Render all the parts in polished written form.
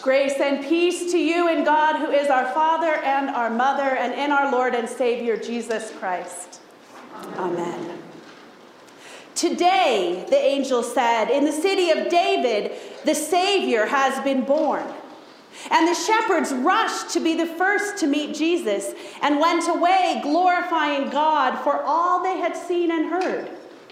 Grace and peace to you in God, who is our Father and our Mother, and in our Lord and Savior, Jesus Christ. Amen. Today, the angel said, in the city of David, the Savior has been born. And the shepherds rushed to be the first to meet Jesus and went away glorifying God for all they had seen and heard.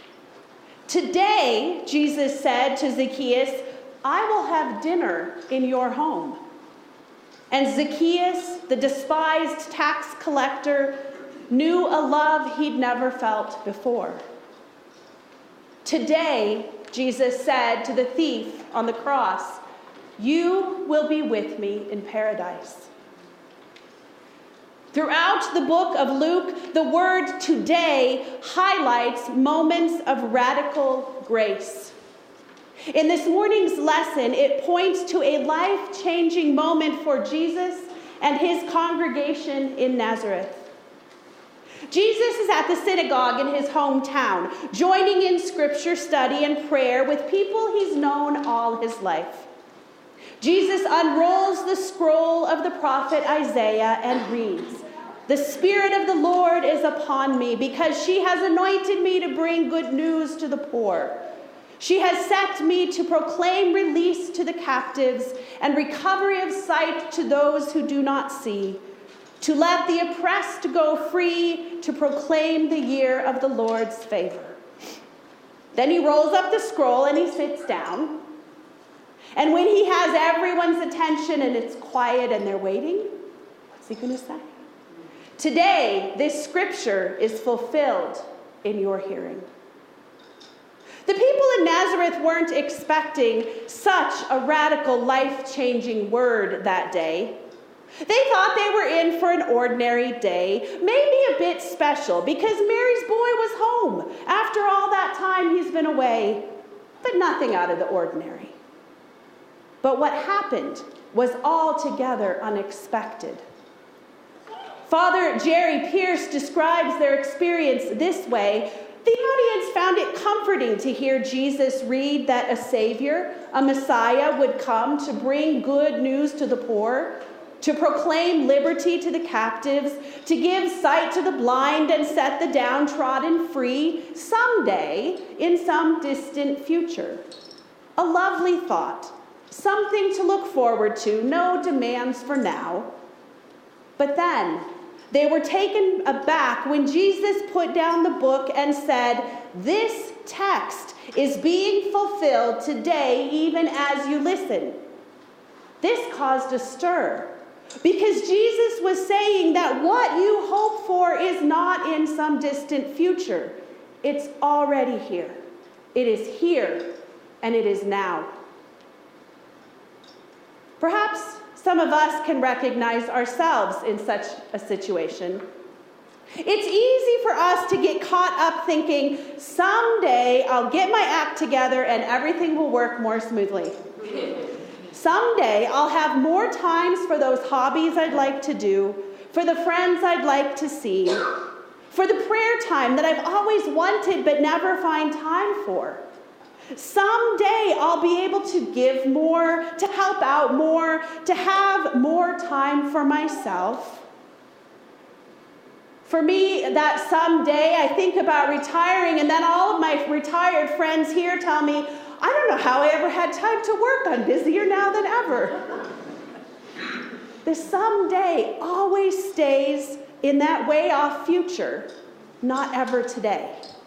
Today, Jesus said to Zacchaeus, I will have dinner in your home. And Zacchaeus, the despised tax collector, knew a love he'd never felt before. Today, Jesus said to the thief on the cross, you will be with me in paradise. Throughout the book of Luke, the word today highlights moments of radical grace. In this morning's lesson, it points to a life-changing moment for Jesus and his congregation in Nazareth. Jesus is at the synagogue in his hometown, joining in scripture study and prayer with people he's known all his life. Jesus unrolls the scroll of the prophet Isaiah and reads, "The Spirit of the Lord is upon me, because she has anointed me to bring good news to the poor. She has set me to proclaim release to the captives and recovery of sight to those who do not see, to let the oppressed go free, to proclaim the year of the Lord's favor." Then he rolls up the scroll and he sits down. And when he has everyone's attention and it's quiet and they're waiting, what's he going to say? Today, this scripture is fulfilled in your hearing. The people in Nazareth weren't expecting such a radical, life-changing word that day. They thought they were in for an ordinary day, maybe a bit special, because Mary's boy was home after all that time he's been away, but nothing out of the ordinary. But what happened was altogether unexpected. Father Jerry Pierce describes their experience this way. The audience found it comforting to hear Jesus read that a Savior, a Messiah, would come to bring good news to the poor, to proclaim liberty to the captives, to give sight to the blind and set the downtrodden free someday in some distant future. A lovely thought, something to look forward to, no demands for now. But then they were taken aback when Jesus put down the book and said, "This text is being fulfilled today even as you listen." This caused a stir, because Jesus was saying that what you hope for is not in some distant future. It's already here. It is here, and it is now. Perhaps some of us can recognize ourselves in such a situation. It's easy for us to get caught up thinking, someday I'll get my act together and everything will work more smoothly. Someday I'll have more times for those hobbies I'd like to do, for the friends I'd like to see, for the prayer time that I've always wanted but never find time for. Someday I'll be able to give more, to help out more, to have more time for myself. For me, that someday, I think about retiring, and then all of my retired friends here tell me, I don't know how I ever had time to work. I'm busier now than ever. The someday always stays in that way off future, not ever today.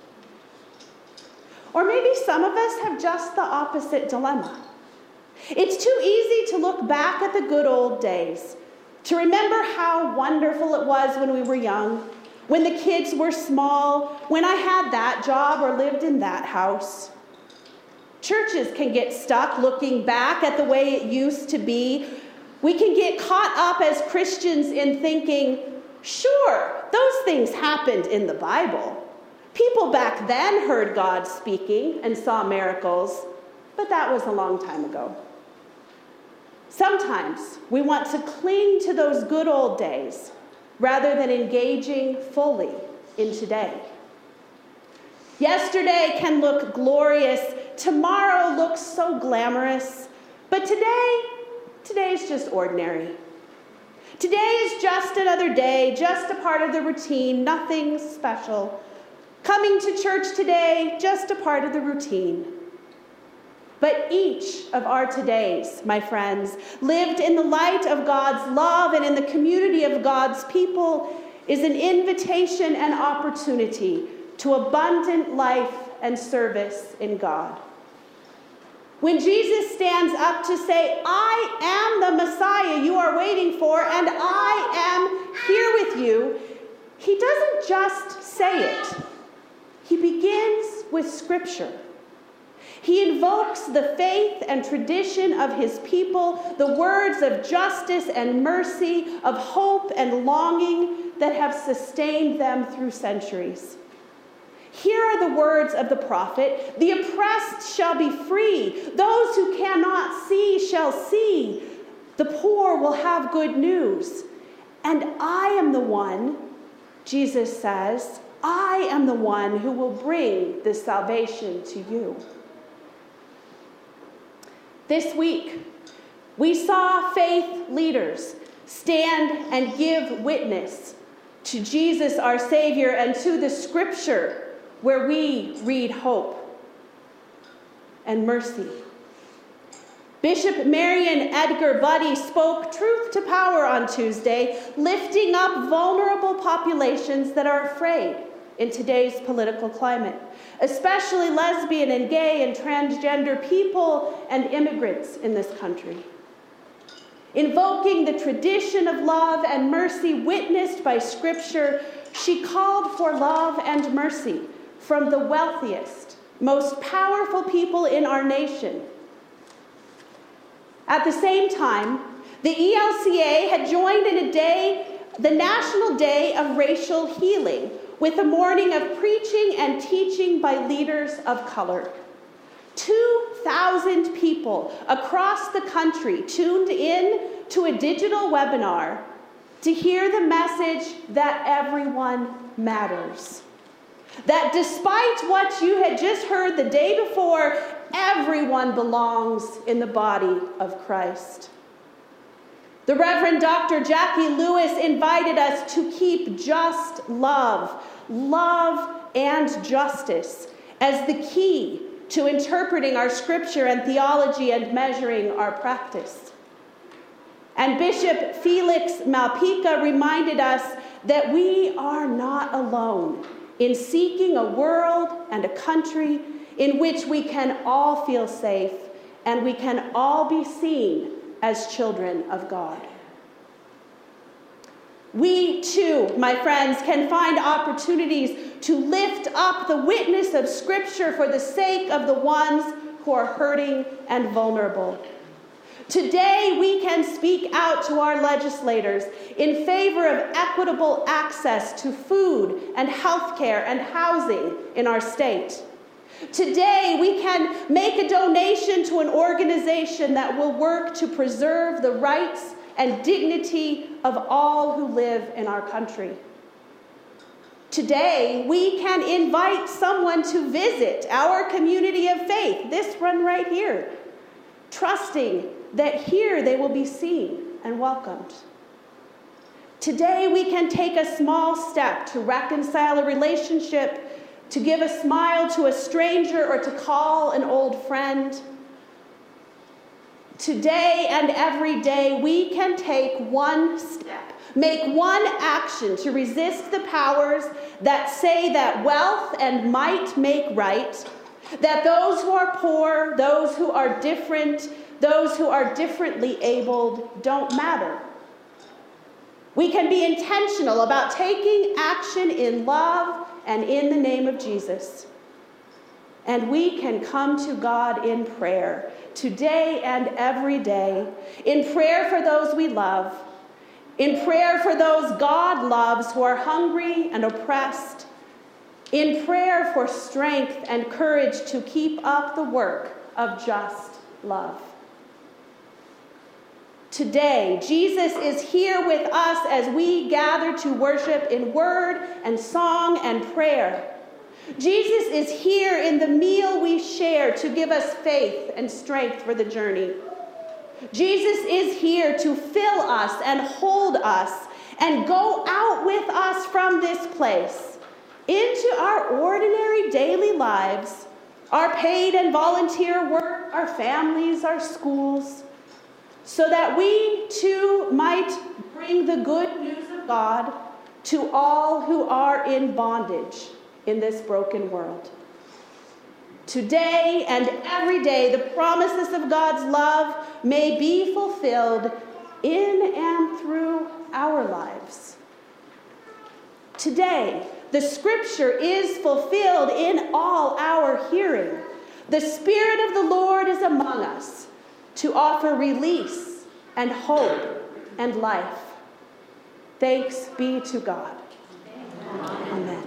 Or maybe some of us have just the opposite dilemma. It's too easy to look back at the good old days, to remember how wonderful it was when we were young, when the kids were small, when I had that job or lived in that house. Churches can get stuck looking back at the way it used to be. We can get caught up as Christians in thinking, sure, those things happened in the Bible. People back then heard God speaking and saw miracles, but that was a long time ago. Sometimes we want to cling to those good old days rather than engaging fully in today. Yesterday can look glorious, tomorrow looks so glamorous, but today's just ordinary. Today is just another day, just a part of the routine, nothing special. Coming to church today, just a part of the routine. But each of our todays, my friends, lived in the light of God's love and in the community of God's people, is an invitation and opportunity to abundant life and service in God. When Jesus stands up to say, I am the Messiah you are waiting for, and I am here with you, he doesn't just say it. He begins with Scripture. He invokes the faith and tradition of his people, the words of justice and mercy, of hope and longing that have sustained them through centuries. Here are the words of the prophet: the oppressed shall be free, those who cannot see shall see, the poor will have good news. And I am the one, Jesus says, I am the one who will bring this salvation to you. This week, we saw faith leaders stand and give witness to Jesus, our Savior, and to the Scripture where we read hope and mercy. Bishop Marion Edgar Buddy spoke truth to power on Tuesday, lifting up vulnerable populations that are afraid in today's political climate, especially lesbian and gay and transgender people and immigrants in this country. Invoking the tradition of love and mercy witnessed by Scripture, she called for love and mercy from the wealthiest, most powerful people in our nation. At the same time, the ELCA had joined in a day, the National Day of Racial Healing, with a morning of preaching and teaching by leaders of color. 2,000 people across the country tuned in to a digital webinar to hear the message that everyone matters. That despite what you had just heard the day before, everyone belongs in the body of Christ. The Reverend Dr. Jackie Lewis invited us to keep just love and justice as the key to interpreting our Scripture and theology and measuring our practice. And Bishop Felix Malpica reminded us that we are not alone in seeking a world and a country in which we can all feel safe and we can all be seen as children of God. We too, my friends, can find opportunities to lift up the witness of Scripture for the sake of the ones who are hurting and vulnerable. Today, we can speak out to our legislators in favor of equitable access to food and health care and housing in our state. Today, we can make a donation to an organization that will work to preserve the rights and dignity of all who live in our country. Today, we can invite someone to visit our community of faith, this one right here, trusting that here they will be seen and welcomed. Today, we can take a small step to reconcile a relationship, to give a smile to a stranger, or to call an old friend. Today and every day, we can take one step, make one action to resist the powers that say that wealth and might make right, that those who are poor, those who are different, those who are differently abled don't matter. We can be intentional about taking action in love and in the name of Jesus. And we can come to God in prayer today and every day, in prayer for those we love, in prayer for those God loves who are hungry and oppressed, in prayer for strength and courage to keep up the work of just love. Today, Jesus is here with us as we gather to worship in word and song and prayer. Jesus is here in the meal we share to give us faith and strength for the journey. Jesus is here to fill us and hold us and go out with us from this place into our ordinary daily lives, our paid and volunteer work, our families, our schools, so that we too might bring the good news of God to all who are in bondage in this broken world. Today and every day, the promises of God's love may be fulfilled in and through our lives. Today, the scripture is fulfilled in all our hearing. The Spirit of the Lord is among us to offer release and hope and life. Thanks be to God. Amen.